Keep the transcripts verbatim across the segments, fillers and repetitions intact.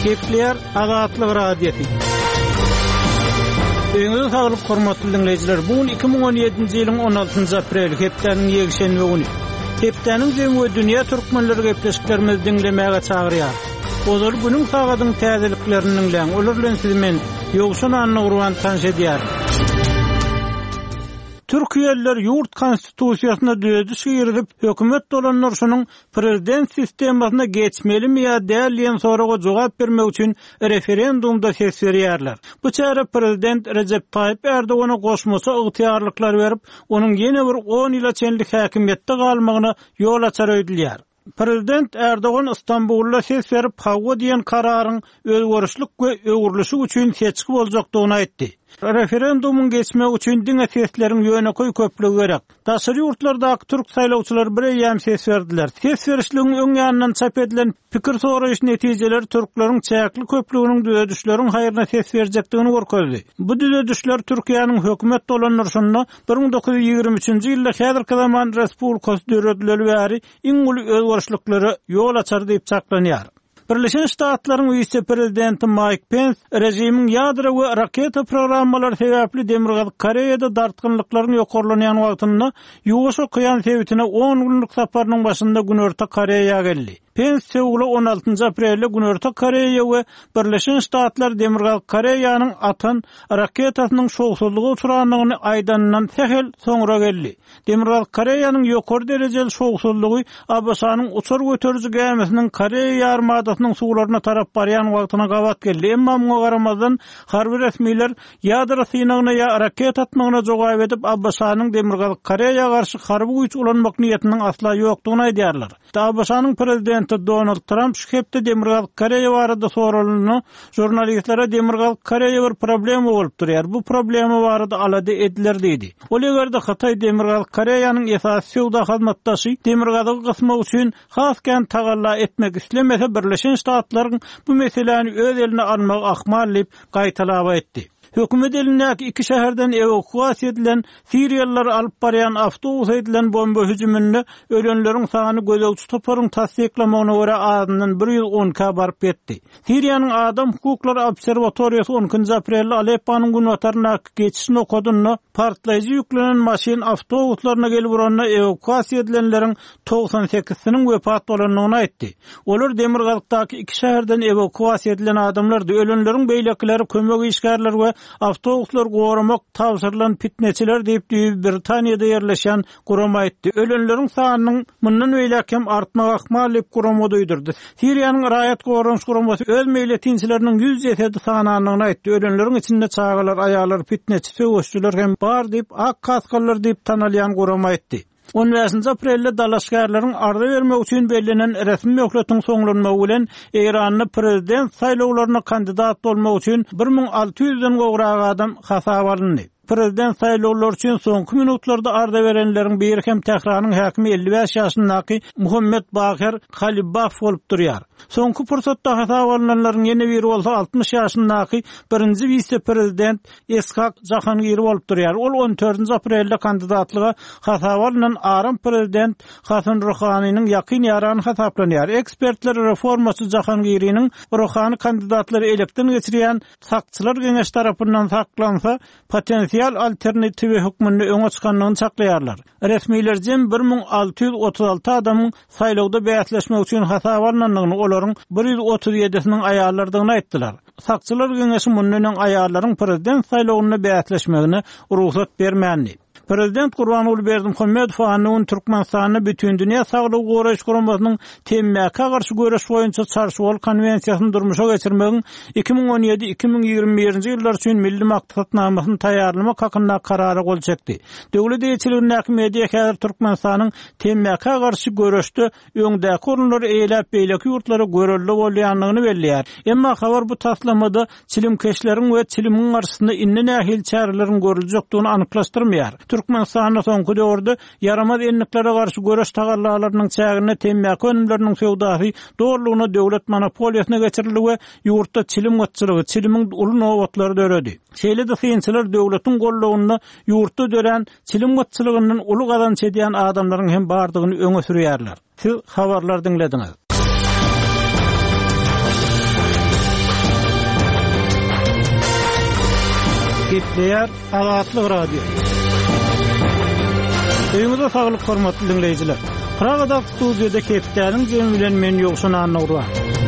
Kepler azatlyk radiosi. Öňüňizde saglyk hormatly dinleýijiler, bugün iki ming on ýedinji ýylyň on altynjy aprel hepdeniň ýegşenme güni. Hepdeniň jemgy dünýä türkmenleri gepleşiklerimizi dinlemäge çagyrýar. Olar günüň sagadyň täzeliklerini dinleýän, olar bilen siz men ýogşan anyny urwan tanşy edýär. Türkiýeliler ýurt konstitusiýasyna düzüş ýerip, hökümet dolanlar şunyň prezident sistemasyna geçmelimi ýa däl soraga jogap bermek üçin referendumda ses berýärler. Bu çara prezident Recep Tayyip Erdoğan'a goşmasa ygtyarlyklar berip, onuň ýene bir on ýyla çenlik häkimetde galmagyna ýol açar öýdülýär. Prezident Erdoğan İstanbul'da ses verip hawa diýen kararyň özgörüşlik we öwürlüşi üçin seçki boljakdygyny aýtdy. Referendumuň geçmek üçin diňe sesleriň ýöneköý köplügi gerek. Daşary ýurtlardaky türk saýlawçylary birem ses berdiler. Ses berişligiň öň ýanyndan çap edilen pikir soraýyş netijeleri türkleriň çäkli köplüginiň düzedişleriň haýyryna ses berjekdigini görkezdi. Bu düzedişler Türkiýanyň hökümet dolanlaryna bir ming dokuz ýüz ýigirme üçinji ýylda häzirki zaman respublikasy döredleri bäri iň uly özgörüşlikleri ýol açar diýip çaklanýar. Birleşen Ştatlaryň vice-prezidenti Mike Pence rejimiň ýadro we raketa programmalary sebäpli Demirgazy Koreýada dartgynlyklaryň ýokarlanýan wagtynda ýuwaş okyan sebätine on günlük saparynyň başynda Günorta Koreýa geldi. Pence Seul'a on altynjy aprelde Günorta Koreýa we Birleşen Ştatlar Demirgazy Koreýanyň atan raketasynyň şowsuzlygy uçuranlygyny aýdandan sehel soňra geldi. Demirgazy Koreýanyň ýokary derejeli şowsuzlygy Abbasanyň uçur göterüji gemisiniň Koreýa armadasynyň suwlaryna tarap barýan wagtyna gawat geldi. Emma muňa garamazdan harby resmiler ýadro synagyna ýa raket atmagyna jogap edip Abbasanyň Demirgazy Koreýa garşy harby güýç ulanmak niýetiniň asla ýokdugyny aýdýarlar. Abbasanyň prezidenti Donald Trump şu hepde Demirgazy Koreýa barada soralyny jurnalistlere Demirgazy Koreýa bir problem bolup durýar. Bu problemi barada alady ediler diýdi. Ol ýerde Hatay Demirgazy Koreýanyň esasy sowda hyzmatdaşy Demirgazy gysmak üçin hasken tagalla etmek islemese Birleşen Ştatlaryň bu meseleni öz eline almak ahmal diýip gaýtalap etdi. Hökümet elindäki iki şäherden evakuasiýa edilen Siriýalılar alyp barýan awtobus edilen bomba hüjüminde ölenleriň sany gözegçi toparyň tasdiklamagyna görä azyndan bir ýüz on ka baryp ýetdi. Siriýanyň Adam hukuklary obserwatoriýasy onunçy aprelde Aleppanyň günwataryna geçişini okadyny partlaýjy ýüklenen maşin awtobuslaryna gelip uranyna evakuasiýa edilenleriň togsan sekiziniň wepat bolanyny aýtdy. Olar Demirgazdaky iki şäherden evakuasiýa edilen adamlardy. Ölenleriň beýlekleri, kömek işgärleri we awtobuslar goramak tawsyrlan pitneçiler diýip Britaniýada ýerleşen gurama aýtdy. Ölenleriň sanynyň mundan beýlekem artmak ahmal diýip gurama duýdurdy. Siriýanyň raýat goraňy guramasy öz meýletinçileriniň ýüz ýetdi sanynyny aýtdy. Ölenleriň içinde çagalar, aýalar, pitneçi, söwüşçüler hem bar diýip ak kaskallar diýip tanalýan gurama aýtdy. on beşinji aprelde dalaşgarlaryň arda bermek üçin bellänen resmi möhletyň soňlanmagy bilen Eýranyň prezident saýlawlaryna kandidat bolmak üçin bir ming alty ýüzden gowrak adam hasap alındy. Prezident saýlawlary üçin soňky minutlarda arda berenleriň biri hem Tehranyň häkimi elli beş ýaşyndaky Muhammed Bakir Kalibaf bolup durýar. Soňky pursatda hasap alynanlaryň ýene biri bolsa altmış ýaşyndaky birinji vice-prezident Eshak Jahangir bolup durýar. Ol on dördünji aprelde kandidatlyga hasap alynan aram prezident Hasan Rouhanyň ýakyn ýarany hasaplanýar. Ekspertler reformasy Jahangiriniň Rouhany kandidatlary elekden geçirýän sakçylar geňeş tarapyndan saklansa potensiýal alternatiwi hukmyny öňe çykanlygyny çaklaýarlar. Resmiler jem bir ming alty ýüz otuz alty adamyň saýlawda bäýatleşmek üçin hasap alynanlygyny, olaryň bir ýüz otuz ýedisiniň aýallardygyny aýtdylar. Sakçylar geňeşi mundan aýallaryň prezident saýlawyna bäýatleşmegine ruhsat bermändi. Prezident Gurbanuly Berdimuhammedow anyň Türkmenistanyny bütün dünýä saglyk goraýyş guramasynyň temmäke garşy göreş boýunça çarşywal konwensiýasyny durmuşa geçirmegiň iki ming on ýedi iki ming ýigirme birinji ýyllar üçin milli maksatnamasyny taýýarlamak hakynda karara gol çekdi. Döwlet ýetkiligindäki media häzir Türkmenistanyň temmäke garşy göreşde öňdäki orunlary eýlep beýleki ýurtlara görelli bolýanlygyny belliýär. Emma habar bu taslamada çilimkeşleriň we çilimiň garşysynda inne nähil çaralaryň görüljekdigini anyklaşdyrmaýar. Türkmenistanyň soňky döwürde yaramaz enliklere garşy göreş tagallalarynyň çägine temmäke önümleriniň sowdasy doğrulugyna döwlet monopoliýasyna geçirildi we ýurtda çilim gatçylygy, çilimiň uly nowatlary döredi. Şeýle de synçylar döwletiň gollugynda ýurtda dören çilim gatçylygynyň uly gazanç edýän adamlaryň hem bardygyny öňe sürýärler. Siz habarlar dinlediňiz. Gepleýär Azatlyk radio. Öýüňizde saglyk hormatly dinleýijiler. Pragada studiýada Keptäniň jemi bilen men ýogşan anaglar.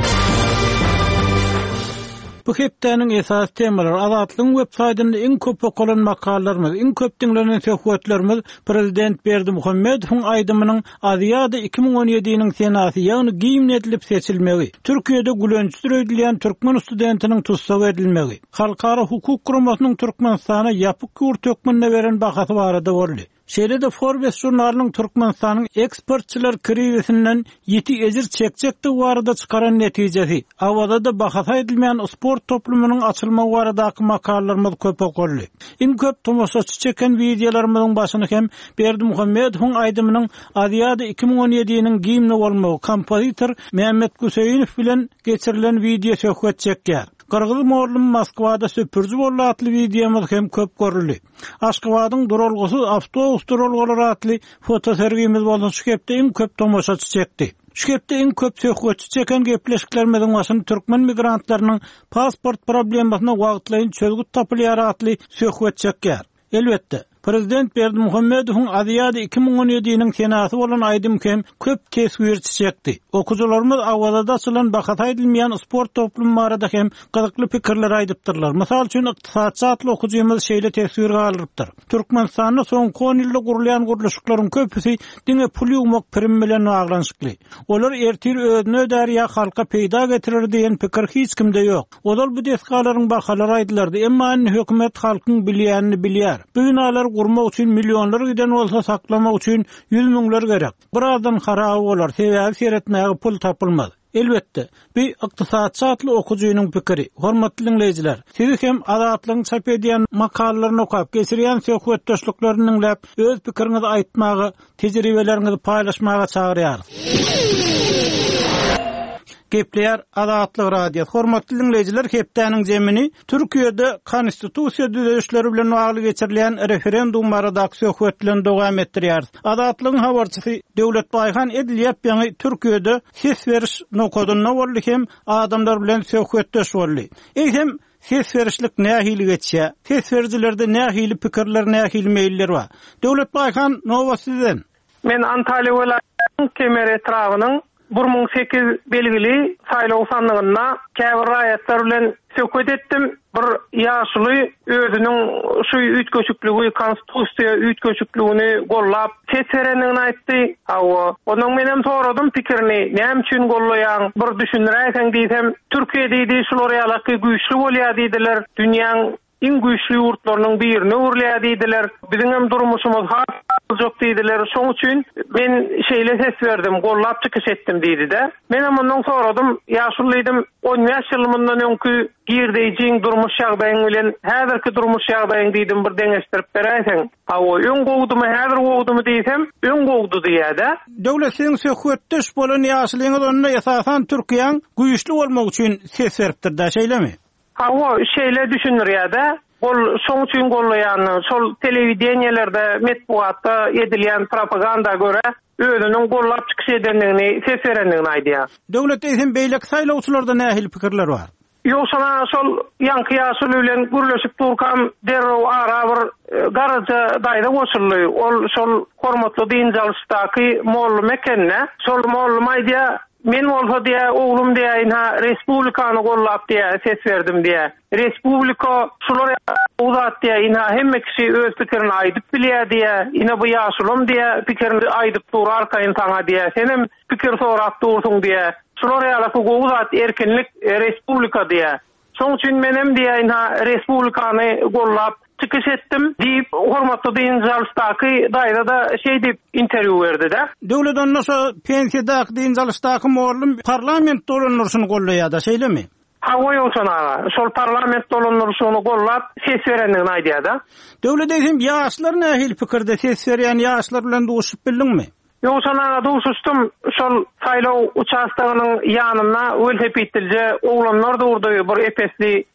Bu heptäniň esas temalary Azatlygyň websaýtynda iň köp okulan makallalarymyz, iň köp dinlenen söhbetlerimiz Prezident Berdimuhammedowyň aýdymynyň Aziýada iki bin on ýedi-iniň senasy, ýagny giýimli edilip seçilmegi, Türkiýede gülünç edilýän türkmen studentiniň tutsaw edilmegi, Halkara Hukuk Guramasynyň Türkmenistana ýapyk ýurt hökmüne beren bahasy barada boldy. Şeýle-de Forbes jurnalynyň Türkmenistanyň eksportçylar krizisinden ýeti ejir çekçekdi barada çykaran netijesi, awada da bahasa edilmeýän sport toplumynyň açylmagy baradaky makallalarymyz köp okurly. Iň köp tomoşaçy çeken videolarymyzyň başyny hem Berdimuhammedowyň aýdymynyň Aziýada iki bin on ýedi-iniň giýimli bolmagy kompozitor Mehmet Guseýinow bilen geçirilen video söhbet çekýär. Qırgız morlum Moskwada söpürjü bolla atly videomuz hem köp görüldi. Aşgabatyň duralgysy awtobus duralgylary atly foto sergimiz bolan şu hepde iň köp tomoşaçy çekdi. Şu hepde iň köp söhbetçi çeken gepleşiklerimiň başyny türkmen migrantlarynyň pasport problemasyna wagtlaýyn çözgüt tapylýar atly söhbet çekýär. Elbetde Prezident Berdimuhammedowyň Aziýada iki bin on ýedi-iniň senasy bolan aýdym hem köp teswirçi çekdi. Okuwçylarymyz awada açylan bahasa edilmeýän sport toplumy barada hem gyzykly pikirler aýdypdyrlar. Mysal üçin ykdysatçy atly okuwçymyz şeýle teswir galypdyr. Türkmenistanyň soňky on ýylda gurulýan guruluşyklaryň köpüsi diňe pul ýygmak prim bilen baglanşykly. Olar ertir özüne ödär ýa halka peýda getirir diýen pikir hiç kimde ýok. Olar bu deskalaryň bahalary aýdylary, emma hökümet halkyň bilýänini bilýär. Bu binalar gurmak üçin millionlar giden bolsa saklamak üçin yüz miňler gerek. Birazdan harap bolar, sebäbi seretmäge pul tapylmaz. Elbetde, bir ykdysatçy atly okuwçynyň pikiri. Hormatly dinleýijiler, siz hem Azatlygyň çap edýän makalalarını okap, geçirýän söhbetdeşliklerini dinläp, öz pikiriňizi aýtmagy, tejribelerinizi paýlaşmaga çagyrýar. Gepleýär Azatlyk radio. Hormatly dinleýijiler, hepdäniň jemini Türkiýede konstitusiýa düzelişleri bilen bagly geçirilen referendum baradaky söhbet bilen dowam etdirýär. Azatlygyň habarçysy Döwlet Baýhan Edilýäp ýa-ni Türkiýede ses beriş nokodyna boldy hem adamlar bilen söhbetdeş boldy. Eýsem ses berişlik nähili geçýär? Ses berjilerde nähili pikirler, nähili meýiller bar. Döwlet Baýhan nowa sizden? Men Antalya welaýatynyň Kemer etrawynyň bir ming sekiz belgili saýlaw sandygyna käbir raýatlar bilen söhbet etdim. Bir ýaşly özüniň şu üýtgeçikligi, konstitusiýa üýtgeçikligini gollap seçerenligini aýtdy. Awa, onuň menem soradym pikirini, näme üçin gollaýan? Bir düşünýärsiň diýsem, Türkiýede diýdi şular ýalaky güýçli bolýar diýdiler. Dünýäň iň güýçli ýurtlarynyň birine urlýar diýdiler. Biziň hem durmuşymyz jok diýdiler. Şoň üçin men şeýle ses berdim, gollap çykyş etdim diýdi-de. Men ondan soradym, ýaşlyydym, on ýaş ýylymyndan öňkü girdiýiň durmuş ýagdaýyň bilen häzirki durmuş ýagdaýyň diýdim, bir deňeşdirip beräsiň. Hawa öň gowdumy, häzir gowdumy diýsem, öň gowdu diýär-de. Döwletiň söhbetdeş bolan ýaşlygyny onda esasan Türkiýanyň güýçli bolmak üçin ses beripdir-de, şeýlemi? Hawa şeýle düşünýär-de. Ol şoň üçin gollaýan, şol telewidenýelerde, metbuatda edilýän propaganda göre özüniň gollap çykyş edenligini, ses berenligini aýdýar. Döwlet eýsem beýlek saýlawçylarda nähili pikirler bar? Ýoksana şol ýanky ýaşly bilen gürleşip durkam derrew ara bir garaja daýda goşuldy. Ol şol hormatly dinjalysdaky mollum ekenne, şol mollum aýdýar, men bolsa diýe oglum diýe ha respublikany gollap diýe ses berdim diýe. Respublika şular uzat diýe ha hemme kişi öz pikirini aýdyp bilýär diýe. Ine bu ýaşlym diýe pikirini aýdyp durar kaýyn taňa diýe. Senem pikir sorap dursun diýe. Şular ýalaky uzat erkinlik respublika diýe. Şoň üçin menem diýe ha respublikany gollap çykyş etdim diýip hormatly dinjalysdaky daýra da şeý diýip interwýu berdi-de. Döwlet onnoşa pensiýadaky dinjalysdaky morlum parlament dolanursyny gollaýar-da, şeýlemi? Hawa ýolsana, şol parlament dolanursyny gollap ses berenligini aýdýar-da. Döwlet eýsem ýaşlar nähili pikirde ses berýän ýaşlar bilen duşup bildingmi? Ýoksana duşuşdum, şol saýlaw uçastagynyň ýanyna welosipedilje oglanlar durdy, bir epesli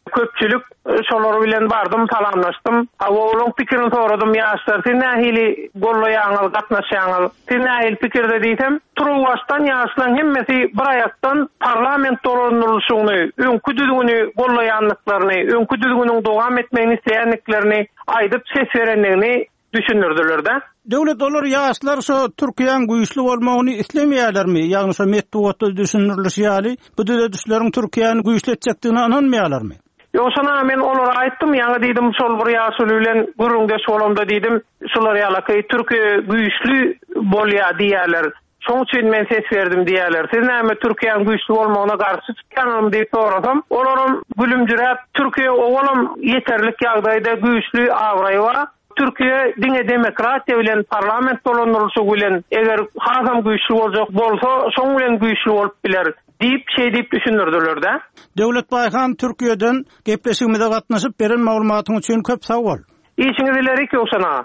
köpçülük şolar bilen bardım, salamlaşdym. Awolun pikirini soradym, ýaşlar sen nähili gollaýaňyl, gatnaşýaňyl, sen nähili pikirde diýsem, Turwaşdan ýaşlaryň hemmesi bir aýatdan parlament dolanylşyny, öňkü düzgüni gollaýanlyklaryny, öňkü düzgüniň dowam etmegini isleýänliklerini aýdyp ses berenligini düşünürdiler de. Döwlet olar ýaşlar şo Türkiýanyň güýçli bolmagyny islemeýärlermi? Ýagny şo metduwatda düşünürlüşýäli, bu döwlet düşleriň Türkiýanyň güýçletjekdigine inanmaýarlarmy? Ýoksa men olara aýtdym, ýa-ni diýdim şol bir ýaşuly bilen gurrunga şolamda diýdim, şolar ýalaky Türkiýe güýçli bolýar diýerler. Şoň üçin men ses berdim diýerler. Siz näme Türkiýanyň güýçli bolmagyna garşy çykýanymy diýip sorasam, olaram gülümjüräp Türkiýe owalam ýeterlik ýagdaýda güýçli awraýa. Türkiýe diňe demokratiýa bilen parlament dolanylşy bilen eger hasam güýçli boljak bolsa, şoň bilen güýçli bolup biler diýip şey diýip düşünürdiler de. Döwlet baýhan Türkiýeden gepleşigimizde gatnaşyp beren maglumatyň üçin köp sag bol. İşiňiz ilerik ýoksana.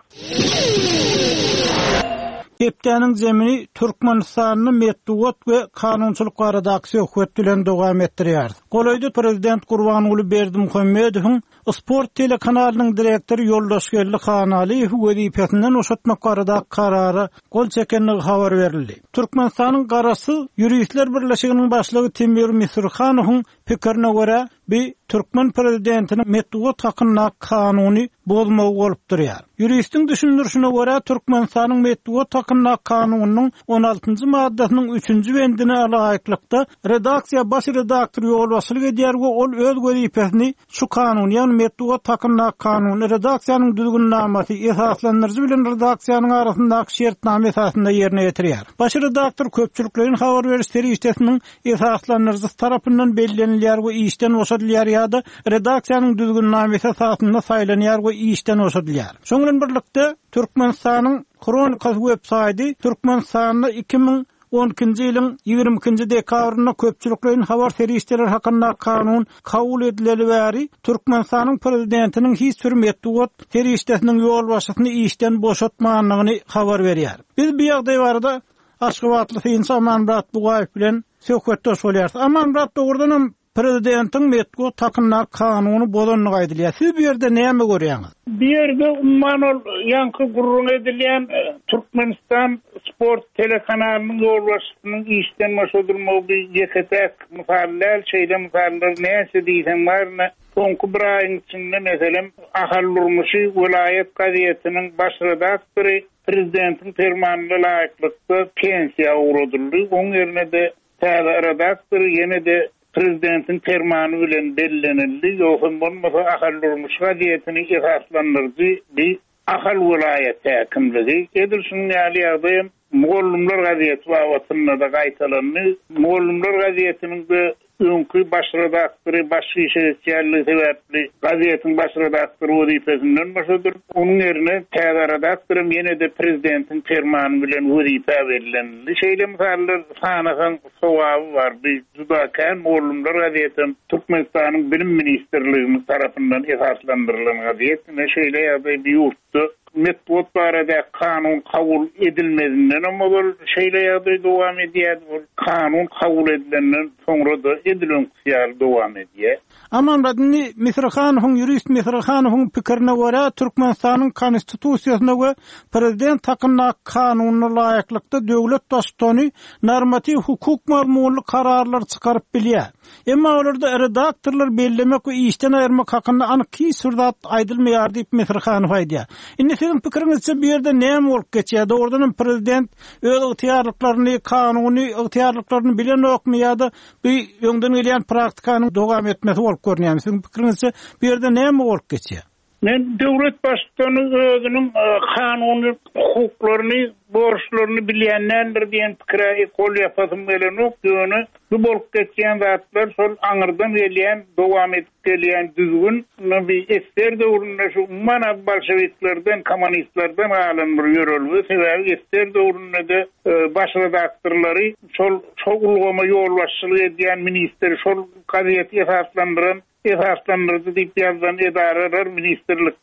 Gepdäniň zemini Türkmenistanyň metduwat we kanunçylyk barada hökümet bilen dowam etdirýär. Golaýdy prezident Gurbanuly Berdimuhammedowyň Sport telekanalynyň direktori Ýoldaşgelli Hanalyýew wezipesinden oşatmak barada karary gol çekendigi habar berildi. Türkmenistanyň garasy Ýuristler Birleşiginiň başlygy Temir Misirhanowyň pikirine görä, bir Türkmen prezidentiniň metduwat hakyna kanuny bozmagy bolup durýar. Ýuristiň düşünürşine görä, Türkmenistanyň metduwat hakyna kanunynyň on altynjy maddasynyň üçünji bendine alaýyklykda redaksiýa baş redaktor ýolbaşçylyk edýär we ol öz wezipesini şu kanun, ýani metduwat hakyna kanuny redaksiýanyň düzgünnamasy esaslandyrjy bilen redaksiýanyň arasyndaky şertname esasynda ýerine ýetirýär. Baş redaktor köpçüliklerin habar berişleri işletiniň esaslandyrjy tarapyndan bellenilýär we işden boşadylýar ýa-da redaksiýanyň düzgünnamesi esasynda saýlanýar we işden boşadylýar. Şoň bilen birlikde Türkmenistanyň Kronika websaýty Türkmenistanyň iki ming on ikinji ýylyň ýygrimi ikinji dekabryna köpçüliklerin habar ferişdeler hakyna kanun kabul edileli bäri Türkmenistanyň prezidentiniň hiç bir metduwat ferişdesiniň ýolbaşçysyny işden boşatmagyny habar berýär. Biz bu ýagdaý barada Aşgabatly Hynsa Amanmurat Bugaýew bilen söhbetde bolýar. Amanmurat dogrudan prezidentiň metduwat hakyna kanuny bozanyny aýdylýar. Siz bu ýerde näme görýäňiz? Bir yerde umman ol yankı gurrun edilen e, Türkmenistan Sport telekanalynyň ýolbaşçysynyň işden boşadylmagy ýeketek muhallal şeýle muhallar näse diýsen barna soňky bir aýyň içinde meselem ahallurmuşy vilayet gazetiniň baş redaktory prezidentiň fermanyna laýyklykda pensiýa uradyldy. Oň ýerine de täze redaktor ýene de prezidentin fermanı bilen bellenildi. Ýoksa bolmasa ahallurmuş gazetini esaslandyrdy bir ahal vilayet häkimligi. Edilşiň ýaly Moğolumlar gazeti wagtynda da gaýtalandy. Moğolumlar gazetiniň de öňkü baş redaktory baş işçilerle sebäpli gazetiň baş redaktory wezipesinden başladyr. Onuň ýerine täze redaktorym ýene de prezidentin fermany bilen wezipe berilendi. Şeýle misallar sanahan sowaby bar. Bir judakan Moğolumlar gazetiniň Türkmenistanyň bilim ministrliginiň tarapyndan esaslandyrylan gazet. Şeýle ýa-da bir ýurtda metduwat barada kanun kabul edilmedinden ama bol şeýle ýagdaý dowam edýär. Kanun kabul edilenden soňra da edilen ýaly dowam edýär. Aman radni Misirhanowyň ýurist Misirhanowyň pikirine görä, Türkmenistanyň konstitusiýasyna we prezident hakyna kanuny laýyklykda döwlet dostany normativ hukuk mazmunly kararlar çykaryp bilýär. Emma olarda redaktorlar bellemek we işden aýyrmak hakyna anyk kiýsirdat aýdylmaýar diýip Misirhanow aýdýar. Indi sizin pikirinizçe bir ýerde näme bolup geçýär? Ordan prezident öz ygtyýarlyklaryny, kanuny ygtyýarlyklaryny bilen okmaýar-da bir öňden gelýän praktikanyň dowam etmesi bolup görnýär. Sizin pikirinizçe bir ýerde näme bolup geçýär? Men döwlet başçysynyň özüniň kanuny hukuklaryny, borçlaryny bilýänler diýen pikire kol ýapasym bilen okýany. Bu bolup geçýän zatlar şol aňyrdan gelýän, dowam edip gelýän düzgün bir eser döwründe şu mana bolşewiklerden, kommunistlerden alan bir ýörelgi sebäbi eser döwründe de baş redaktorlary şol şol ulgama ýolbaşçylyk edýän minister şol gazeti esaslandyran esaslandyrdy diýip ýazgan edareler, ministerlikler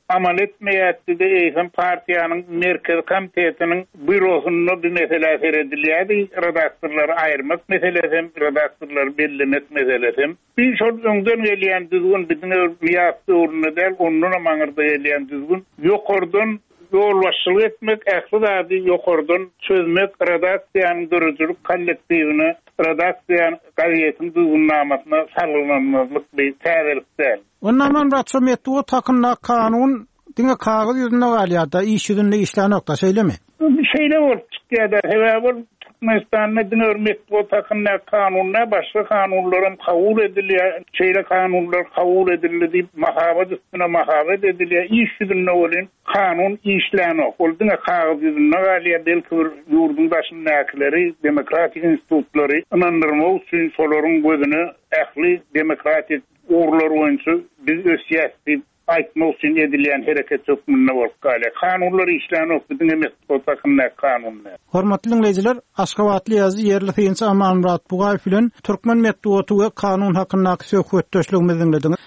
amal etmeyätti de eýsem partiýanyň merkez komitetiniň bürosunda bir mesele seredilýärdi. Redaktorlary aýyrmak meselesi, redaktorlary bellemek meselesi. Bir şol öňden gelýän düzgün bizim ýaşly urunda däl, ondan maňyrda gelýän düzgün ýokardan yol başçılık etmek, ähli ýokardan çözmek, redaksiýanyň dürüjlük kollektivini, redaksiýanyň gazetin düzgünlamasyna sarlanmazlyk bir täzelik däl. Ondan raçometdi o takynna kanun diňe kagaz ýüzünde galýarda, iş ýüzünde işler nokta şeýlemi? Bir şeýle bolup çykýarda, hebä Türkmenistan'da din örmek o takınna kanunna başka kanunlarım kabul ediliyor, şeyle kanunlar kabul edildi deyip mahabat üstüne mahabat ediliyor. İş yüzünde olun kanun işleni olduğuna kağıt yüzünde galiya belki bir yurdun başındakileri, demokratik institutları inandırma için soların gözünü ehli demokratik uğurlar oyuncu biz öz siyasi aytmak için edilen hareket hükmünde bolup galiya. Kanunlar işleni okudun emes o takınna kanunlar. Hormatly dinleyijiler, Aşgabatly ýazy yerli hyňça Amanmurat Bugaýew bilen Türkmen medeniýeti we kanun hakyndaky söhbetdeşligimizi dinlediňiz.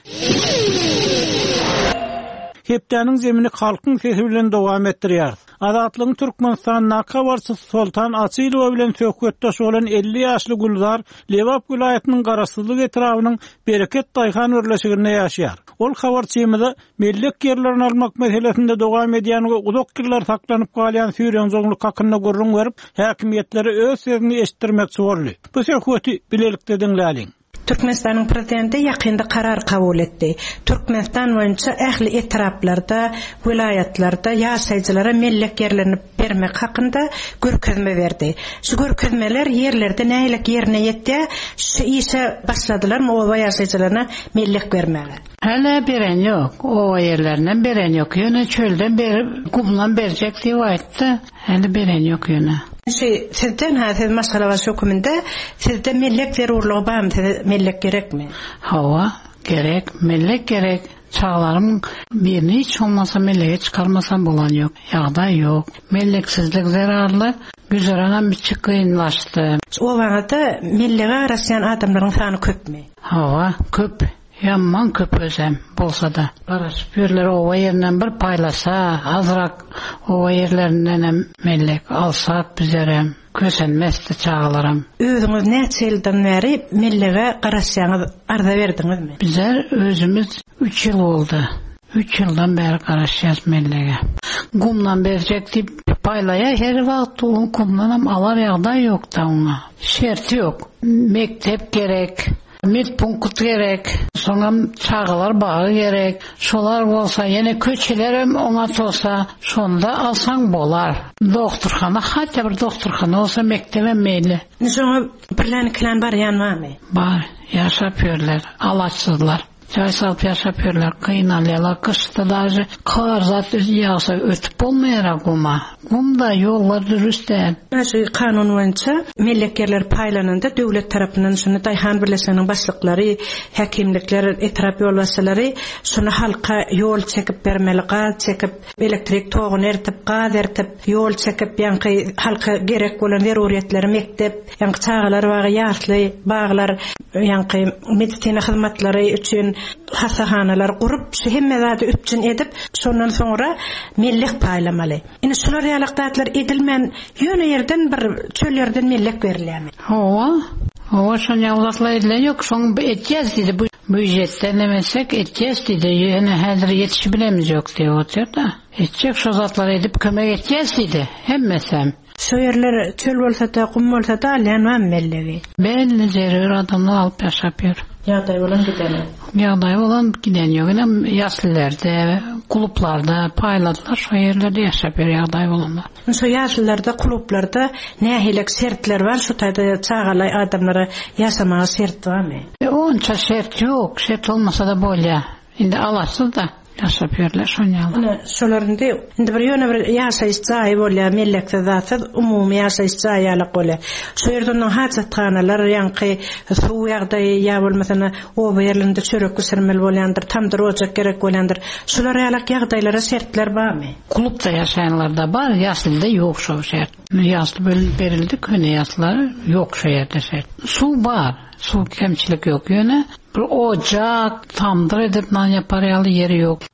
Hepdäniň zemini halkyň sesi bilen dowam etdirýär. Azatlygyň Türkmenistanyna kawarçy Sultan Asylow bilen söhbetdeş bolan elli ýaşly Guldar Lewap vilayatynyň Garasyzlyk etrawynyň Bereket Daýhan örleşiginde ýaşaýar. Ol habarçymyza mellek yerlerini almak meselesinde dowam edýän we uzak ýyllar saklanyp galýan süýrenjoňlyk hakynda gurrun berip, häkimetleri öz sözüni eşitdirmekçi boldy. Bu söhbeti bilelikde dinläliň. Türkmenistan'ın prezidenti yakında karar kabul etti. Türkmenistan boyunca ähli etraplarda, vilayatlarda ýaşaýjylara mellek yerlerini bermek hakynda görkezme berdi. Şu görkezmeler yerlerde näýlik ýerine ýetdi, şu ise başladylar o ýaşaýjylarına mellek bermege. Hala beren yok. O yerlerden beren yok. Yine çölden berip, kumdan berjek diýip aýtdy. Hala beren yok yine. Şey, sizden hazır masala şokumunda sizde mellek verurluğu var mı? Mellek gerek mi? Hava gerek, mellek gerek. Çağlarım birini hiç olmasa melleke çıkarmasam bolan yok. Yağda yok. Melleksizlik zararlı. Güzeranan bir çıkıyınlaştı. O vaqada mellege arasyan adamların sany köp mü? Hava köp. Yaman köp özem bolsa da. Garaşpörler ova yerden bir paylasa, azrak ova yerlerinden mellek alsak bizerem, kösenmezdi çağlarım. Özüňiz näçe ýyldan beri mellege garaşýaňyz arda berdiňiz mi? Bizler özümüz üç yıl oldu. üç yıldan beri garaşýas mellege. Gumdan berjek diýip paylaya her wagt o gumdan alar ýagdaý ýok da ona. Şerti ýok. Mektep gerek. Mit punkt gerek, sonra çağlar bağı gerek, şolar bolsa, yine köçelerim ona olsa, şonda alsan bolar. Doktorxana, hatta bir doktorxana olsa mektebe meyli. Sonra birlerini kilen bar yanma mı? Bar, yaşapıyorlar, alaçsızlar. Çay salıp yaşapıyorlar, kıynalıyorlar, kışta da kar zat yağsa ötüp olmayarak kuma. Kumda yollar dürüst değil. Şu kanun boyunca mellek yerler paylanında devlet tarafından şunu Daýhan birleşiginiň başlykları, hekimlikler, etrap ýolbaşçylary şunu halka yol çekip bermeli, gaz çekip, elektrik togyny eritip, gaz eritip, yol çekip, ýa-ni halka gerek bolan zeruriýetleri mektep, ýa-ni çağlar wagt ýaşly baglar, ýa-ni medisina hyzmatlary üçin hasahanalar kurup şu hemme zady üçin edip şondan sonra mellek paýlamaly. Ine şular ýalakdatlar edilmen ýöne ýerden bir çöllerden mellek berilýär. Howa, howa şoň ýawlatlar edilen ýok, şoň etýäs diýdi bu büjetden emesek etýäs diýdi. Ýene häzir ýetişip bilemiz ýok diýip oturda. Etjek şo zatlar edip kömek etýäs diýdi. Hemmesem şu yerler çöl bolsa da, kum bolsa da alýan mellegi. Belli zerür adamlar alıp ýaşapýar. Ýagdaý bolan giden. Ýagdaý bolan giden ýok. Inem ýaşlylerde, klublarda paýladylar, şo ýerlerde ýaşapýar ýagdaý bolanlar. Şu ýaşlylarda, klublarda nähilek sertler bar, şu taýda çağalay adamlara ýaşamaga sert barmy? E onça sert ýok, sert olmasa da bolýa. Indi alaçsız da ýaşapýarlar şonýalar. Şolarynda indi bir ýöne bir ýaşaýyş jaý bolýar, mellekde zaty umumy ýaşaýyş jaýalyk bolýar. Şu ýerden hajatxanalar, ýa-ni suw ýagdaýy ýa bolmasana o ýerlerinde çörek gösürmeli bolýandyr, tamdyr ojak gerek bolýandyr. Şular ýalyk ýagdaýlara sertler barmy? Klubda ýaşaýanlar da bar, ýaşlylda ýok şo sert. Ýaşly bölüp berildi, köne ýaşlar ýok şo ýerde sert. Suw bar, suw kemçilik ýok ýöne. Bir ocak, tamdyr edip nan ýaparýaly ýeri ýok.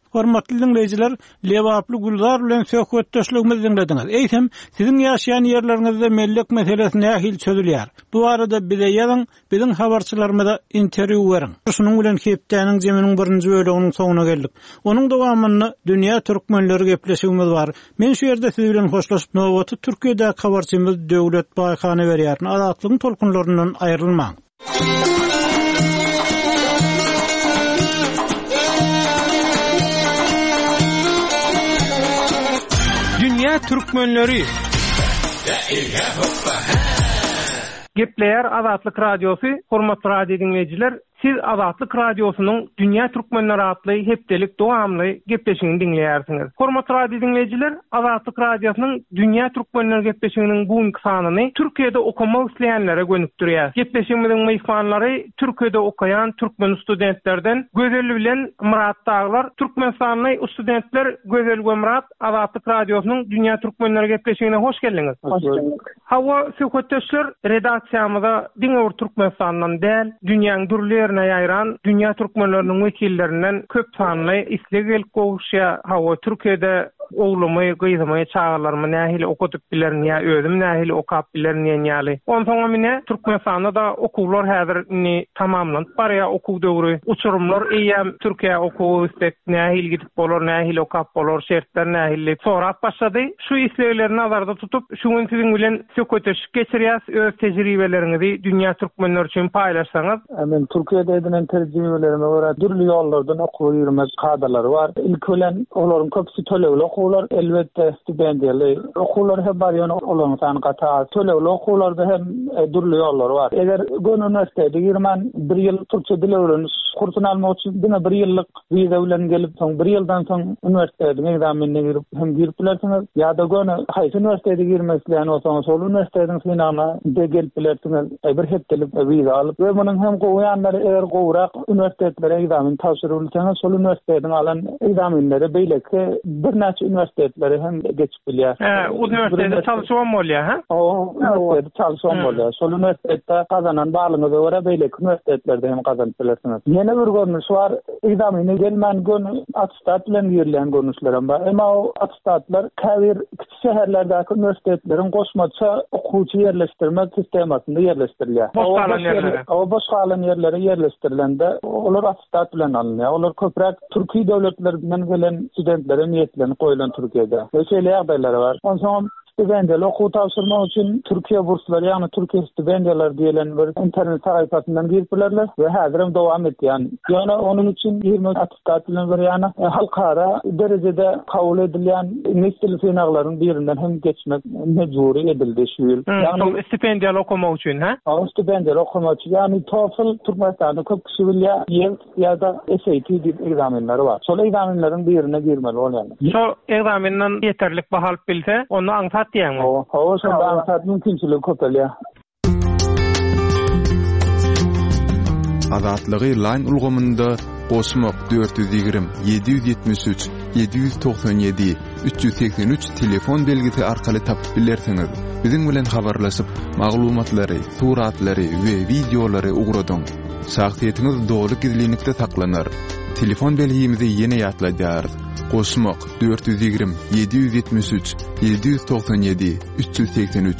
Hormatly dinleyijiler, Lewaply Gulzar bilen söhbetdeşligimizi dinlediňiz. Eýsem, siziň ýaşaýan ýerleriňizde mellek meselesi nähil çözülýär? Bu arada bize ýazyň, biziň habarçylarymyza interwiu beriň. Şunuň bilen hepdeniň jeminiň birinji bölüginiň soňuna geldik. Onuň dowamyny dünýä türkmenleri gepleşigimiz bar. Men şu ýerde siz bilen hoşlaşyp nowaty Türkiýede habarçymyz Döwlet Baýkany berýär. Azatlygyň tolkunlaryndan aýrylmaň. Dünya Türkmenleri Gepleyer Azatlyk Radiosu, hormatly radio dinleyijiler, siz Azatlyk Radiosunyň Dünya Türkmenleri adly hepdelik dowamly gepleşigini dinleýärsiňiz. Hormatly radio dinleyijiler, Azatlyk Radiosunyň Dünya Türkmenleri gepleşiginiň bugunky sanyny Türkiýede okumak isleýänlere gönükdirýär. Gepleşigimiziň mehmanlary Türkiýede okaýan türkmen studentlerden Gözel bilen Murat Daglar. Türkmenistanyň studentler Gözel we Murat Azatlyk Radiosunyň Dünya Türkmenleri gepleşigine hoş geldiňiz. Hoş bulduk. Hawa söhbetdeşler redaksiýamyzda diňe Türkmenistanyň däl, dünýäň dürli ýaýran dünýä türkmenleriniň wekillerinden köp sanly isle gelip gowuşýa hawa Türkiýede oğlumy, gyzymy, çağlarmy nähili okutyp bilerin ýa özüm nähili okap bilerin ýaly. Onsoň mine Türkmenistanda da okuwlar häzir ni tamamlanyp barýa okuw döwri, uçurumlar eýem Türkiýe okuw istek nähili gidip bolar, nähili okap bolar, şertler nähili sorap başlady. Şu isleýlerini nazarda tutup, şuň siziň bilen söhbetdeşik geçirýäs, öz tejribeleriňizi dünýä türkmenleri üçin paýlaşsaňyz. Men Türkiýede edilen terjimelerime göre dürli ýollardan okuw ýürmek kadrlary bar. İlk bilen olaryň köpüsi tölegli okuwlar, elbetde stipendiýaly okuwlar hem bar ýöne olaryň sany gata. Tölegli okuwlarda hem e, dürli ýollar bar. Eger Gön üniversitede girmen bir ýyl türkçe dil öwreniş kursyny almak üçin dine bir ýyllyk wiza bilen gelip soň bir ýyldan soň üniversitede egzamenine girip hem girip bilersiňiz. Ýa-da Gön haýsy üniversitede girmeslerini olsaňyz, şol üniversiteden synagyna de gelip bilersiňiz. Bir hepdelik wiza alyp we munyň hem goýanlary eger gowrak üniversitetlere egzamin tapşyrylsaňyz, şol üniversiteden alan egzaminleri beýleki bir näçe üniversitetlere hem geçip bilýär. He, üniversitede çalışýan bolýar, ha? O, üniversitede çalışýan bolýar. Şol üniversitede kazanan balygyna göre beýleki üniversitetlerde hem kazanyp bilersiňiz. Ýene bir görnüş bar, egzamine gelmän gün atestat bilen ýerilen görnüşler bar. Emma o atestatlar käbir kiçik şäherlerdäki üniversitetleriň goşmaça okuwçy ýerleşdirme sistemasyna ýerleşdirilýär. O boş galan ýerlere ýerleşdirilende olar atestat bilen alınýar. Olar köpräk Türkiýe döwletlerinden gelen studentlere niýetlenip goýulan Türkiýede. Şeýle ýagdaýlary bar. Onsoň stipendiýaly okuw tapşyrmak üçin Türkiýe burslary, ýagny Türkiýe stipendiýalar diýilen bir internet sahypasyndan girip bilerler we häzir hem dowam etýän. Ýöne onun üçin ýygrimi atestat bilen bir ýana halkara derejede kabul edilýän nesli synaklaryň birinden hem geçmek mejburi edildi şu ýyl. Ýagny stipendiýaly okumak üçin, ha? O stipendiýaly okumak üçin, ýagny TOEFL Türkmenistanda köp kişi bilýär, ýa-da S A T diýip egzaminleri bar. Şol egzaminleriň birine girmeli bolýar. Şol egzaminden ýeterlik baha alyp bilse, onu aňsat diýäňmi? O, o şonda aňsat mümkinçiligi köpelýär. Azatlygy line ulgamynda Goşmak dört yüz yirmi yedi yüz yetmiş üç yedi yüz doksan yedi üç yüz seksen üç telefon belgisi arkaly tapyp bilersiňiz. Biziň bilen habarlaşyp maglumatlary, suratlary we videolary ugradyň. Şahsiýetiniz dogry gizlilikde saklanır. Telefon belgimizi ýene ýatlaýarys. Goşmak dört yüz yirmi yedi yüz yetmiş üç yedi yüz doksan yedi üç yüz seksen üç.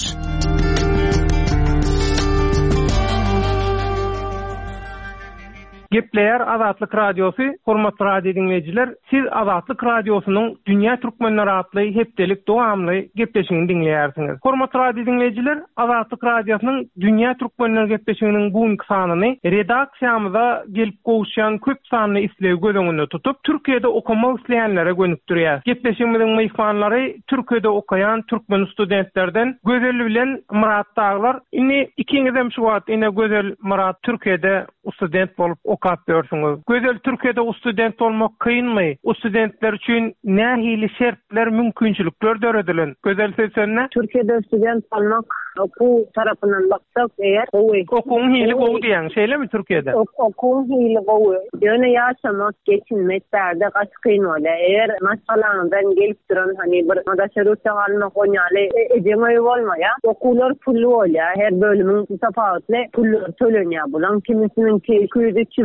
Gepleyer Azatlyk Radiosu, hormatly radio dinleyijiler, siz Azatlyk Radiosunyň Dünya Türkmenleri adly hepdelik dowamly gepleşigini dinleýärsiňiz. Hormatly radio dinleyijiler, Azatlyk Radiosunyň Dünya Türkmenleri gepleşiginiň bugunky sanyny redaksiýamyza gelip gowuşýan köp sanly islew gözeňinde tutup, Türkiýede okumak isleýänlere gönükdirýär. Gepleşigimiziň mehmanlary Türkiýede okaýan türkmen studentlerden Gözel bilen Murat Daglar. Indi ikiňizem şu wagt ine Gözel, Murat Türkiýede student bolup okap bersiňiz. Gözel, Türkiýede student bolmak kynmy? O studentler üçin nähili şertler, mümkinçilikler döredilen? Gözel sesenne? Türkiýede student bolmak okuw tarapyndan baksak eger gowy. Okuwň hili gowy diýen, şeýlemi Türkiýede? Okuwň hili gowy. Ýöne ýaşamak, geçinmek bärde gaç kyn bolýar. Eger masalandan gelip duran hani bir madaşaruta almak oňaly edemeýi bolmaýar. Okuwlar pully bolýar. Her bölümiň tapawutly pullar tölenýär. Bulan kimisiniň iki yüz üç yüz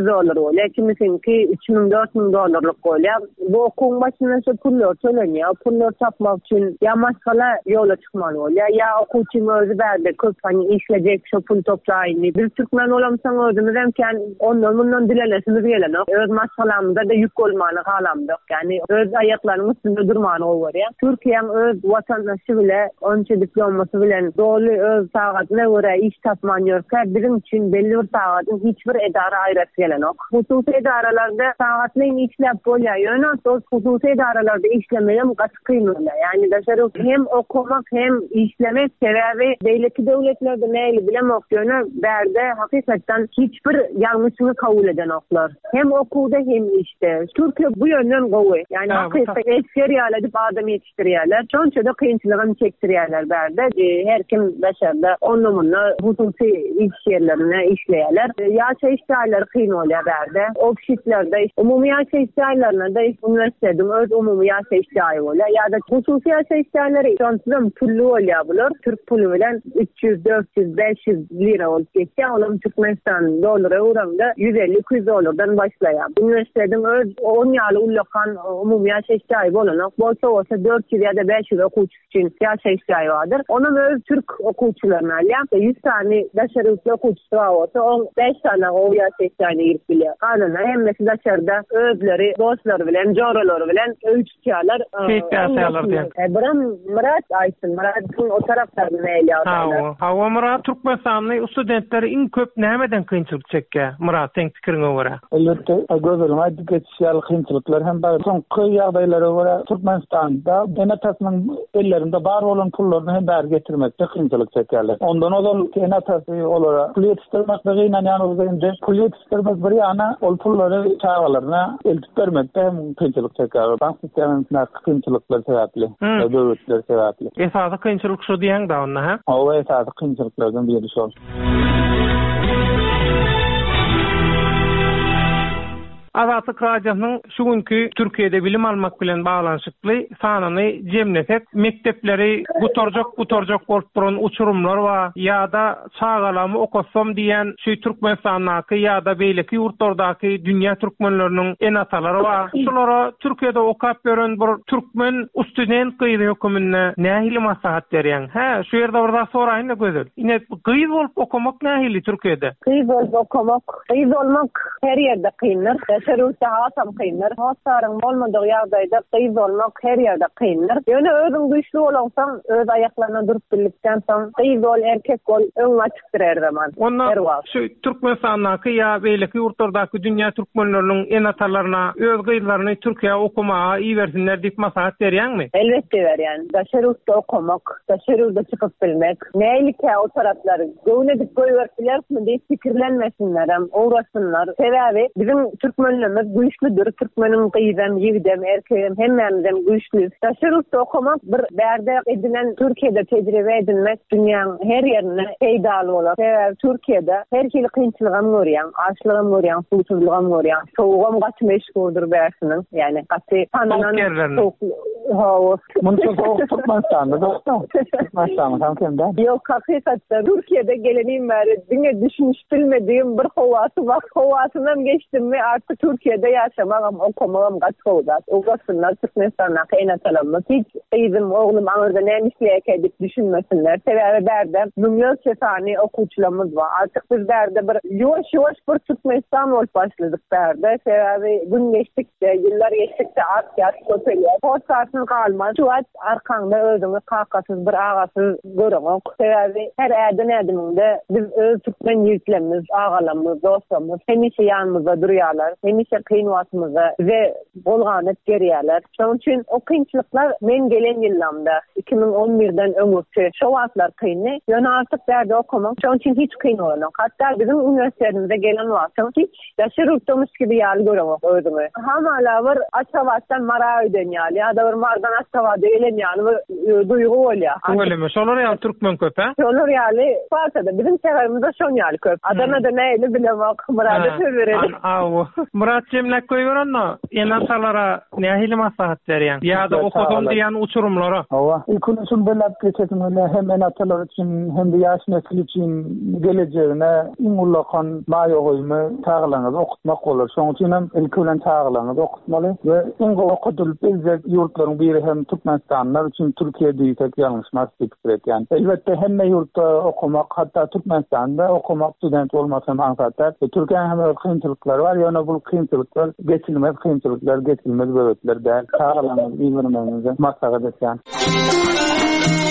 yüz dolar bolýar, kimisinki üç bin dört bin dolarlyk bolýar. Bu okuň başyndan şu pullar tölenýär. Pullar tapmak üçin ya maskala ýola çykmaly bolýar, ya okuwçy özü berde köp hani işlejek şu pul toplaýyn. Bir türkmen olamsaň özümiz hemken ondan bundan dilenesimiz gelenok. Öz maskalamyzda da ýük bolmaly halamdyk. Yani öz aýaklaryň üstünde durmaly bolýar. Türkiýem öz watandaşy bile onça diplomasy bilen doli öz sagatyna görä iş tapman ýörkä bizim üçin belli bir sagatyň hiçbir edara aýraty gelenok. Hususy edaralarda sagatlyň işläp bolýar. Ýöne sos hususy edaralarda işlemeýän gaçkyn bolýar. Yani daşary hem okumak hem işlemek sebäbi beýleki döwletlerde näili bilemek ýöne berde hakykatdan hiçbir ýalňyşlygy kabul edenoklar. Hem okuwda hem işte. Türkiýe bu ýönden gowy. Yani hakykatdan eksperýal edip adam ýetişdirýärler. Çoňça da kynçylygyny çekdirýärler berde. Her kim başarda onunla hususy iş yerlerine işleýärler. Ýaşa işçiler kyn bolýar berde. Ofislarda, umumy ýaşa işçilerine de üniversitede öz umumy ýaşa işçileri bolýar. Ya da hususy ýaşa işçileri çoňçylym pully bolýar bular. Türk puly bilen üç yüz, dört yüz, beş yüz lira bolup geçýär. Olam Türkmenistan dolary euromda yüz elli iki yüz dolardan başlaýar. Üniversitede öz on ýaly ullakan umumy ýaşa işçileri bolanyk bolsa bolsa dört yüz ýa-da beş yüz okuwçy üçin ýaşa işçileri bardyr. Onuň öz Türk okuwçylaryna ýa-da yüz tane daşary okuwçy bolsa on beş tane o ýaşa işçilerine girip bilýär. Galaňa hemmesi daşarda özleri, dostlary bilen, joralary bilen öýçýärler. Feýtýärler diýär. Biram Murat aýtyn, Murat'ın o taraplarına eýýär. Ha, hawa Murat Türkmenistanyň studentleri iň köp nämeden kynçylyk çekýär? Murat, seň pikiriňe görä. Elbetde, gözlerim edukasyonel kynçylyklar hem bar soňky ýagdaýlara görä Türkmenistanda enatasynyň ellerinde bar bolan pullaryny hem bar getirmekde kynçylyk çekýärler. Ondan ol enatasy olara pul ýetişdirmek beýnan ýanygynda pul ýetişdirmek bir ýana ol pullary çağalaryna eltip bermekde hem kynçylyk çekýärler. Bank sisteminde kynçylyklar sebäpli, döwletler sebäpli. Esasy kynçylyk şu diýen da onda ha? O esasy kynçylyklardan biri şol. Azatlyk radiosynyň şu günkü Türkiýede bilim almak bilen baglanşykly sanyny jemlesek, mektepleri gutorjak gutorjak bolup duran uçurumlar wa ýa-da çağalamy okasam diýen şu Türkmenistanyňky ýa-da beýleki ýurtlardaky dünýä türkmenleriniň enatalary wa şolara Türkiýede okap beren bir türkmen student gyýdy hökümine nähili maslahat berýän. Ha, şu ýerde bir da soraýyn da gözel. Ine gyýy bolup okamak nähili Türkiýede? Gyýy bolup okamak, gyýy bolmak her ýerde kynlar. Şerûte hatam kynlar. Hasaryň bolmadygy ýagdaýda gyýy bolmak her ýerde kynlar. Ýöne özüň güýçli bolansaň, öz aýaklaryna durup bildikden soň gyýy bol, erkek bol, öň açykdyr her zaman. Ondan şu Türkmenistanyňky ýa beýleki ýurtlardaky dünýä türkmenleriniň enatalaryna öz gyýylaryny Türkiýe okumaga iýersinler diýip maslahat berýärmi? Elbetde berýän. Şerûte okumak, şerûte çykyp bilmek, näilike o taraplary göwne dip goýberdilermi diýip pikirlenmesinler, hem uğraşsınlar. Sebäbi bizim türkmen güýçlüdir. Türkmenin gyýdam, ýigdam, erkegem hemmemizden güýçlü. Şerûte okumak bir berde edilen Türkiýede tejribe edinmek dünýäň her ýerine peýdaly bolar. Sebäbi Türkiýede her hili kynçylygam görýän, açlygam görýän, suwsuzlygam görýän. Soğugam gaç meşguldur bärsiniň. Yani gaty tananan hawa. Munça soğuk Türkmenistan'da da. Türkmenistan'da hem kimde? Ýok, hakykatda Türkiýede gelenim bäri diňe düşünüş bilmediğim bir howasy bar. Howasyndan geçdimmi artık Türkiýede ýaşamagam, okumagam gaç bolýar. Ogasynlar Türkmenistanyňky enatalarymyz hiç bizim oglum aňyrda näme işleýek diýip düşünmesinler. Sebäbi berde milionça sany okuwçylarymyz bar. Artık biz berde bir ýoş-ýoş bir Türkmenistan bolup başladyk berde. Sebäbi gün geçdikçe, ýyllar geçdikçe art-ýat köpelýär. Hoşsasyz galmaz. Şu wagt arkaňda özüňi kakasyz bir agasyz görüňok. Sebäbi her äden ädiminde biz öz türkmen ýurtlarymyz, agalarymyz, dostlarymyz hemişe ýanymyzda durýarlar. Hemişe kynwatymyza we bolganyp gerýärler. Şoň üçin o kynçylyklar men gelen ýyllamda iki bin on birden öňürçe şu wagtlar kynny. Ýöne artyk berde okumak şoň üçin hiç kyn bolan. Hatda bizim üniversitetimizde gelen wagtlar hiç daşary urtmyş gibi ýaly görüňok özüňi. Hamala bir açawatdan mara öýden ýaly, ýa-da bir mardan astawada gelen yani duygu bolýar. Öylemi? Şolar ýaly türkmen köp ha? Şolar ýaly Spartada bizim şäherimizde şon ýaly köp. Adana'da näle bilemek, Murada töwerelim. Aw, Murat jemlek goýberenno. Enansalara nähili maslahat berýän? Ýa-da okudum diýen uçurumlara. Awa, ilkin şun belap geçetim öyle hem enatalar için hem de ýaş nesil için geleceğine iň ullakan maýa goýmy taýlanyp okutmak bolar. Şoň üçin hem ilki bilen taýlanyp okutmaly we iň okudylyp bize ýurtlaryň biri hem Türkmenistanlar üçin Türkiýe diýsek ýalňyşmaslyk etýän. Elbetde hemme ýurtda okumak, hatda Türkmenistanda okumak student bolmasam ansatar. Türkiýanyň hem kynçylyklary bar, ýöne bu kynçylyklar geçilmez kynçylyklar, geçilmez böwetler däl. Taýlanyp birbirimize maslahat etýän.